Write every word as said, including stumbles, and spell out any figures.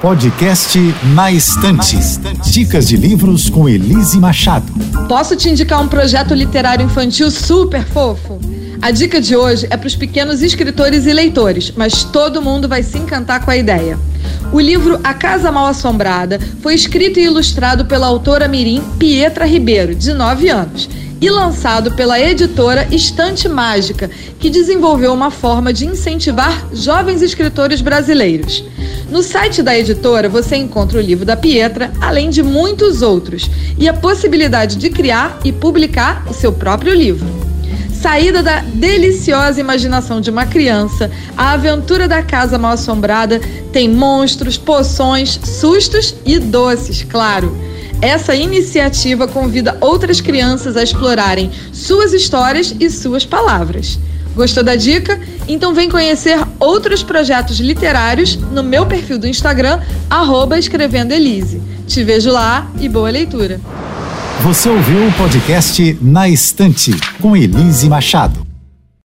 Podcast Na Estante. Dicas de livros com Elise Machado. Posso te indicar um projeto literário infantil super fofo? A dica de hoje é para os pequenos escritores e leitores, mas todo mundo vai se encantar com a ideia. O livro A Casa Mal Assombrada foi escrito e ilustrado pela autora mirim Pietra Ribeiro, de nove anos, e lançado pela editora Estante Mágica, que desenvolveu uma forma de incentivar jovens escritores brasileiros. No site da editora você encontra o livro da Pietra, além de muitos outros, e a possibilidade de criar e publicar o seu próprio livro. Saída da deliciosa imaginação de uma criança, a aventura da Casa Mal Assombrada tem monstros, poções, sustos e doces, claro. Essa iniciativa convida outras crianças a explorarem suas histórias e suas palavras. Gostou da dica? Então vem conhecer outros projetos literários no meu perfil do Instagram, arroba Escrevendo Elise. Te vejo lá e boa leitura! Você ouviu o podcast Na Estante, com Elise Machado.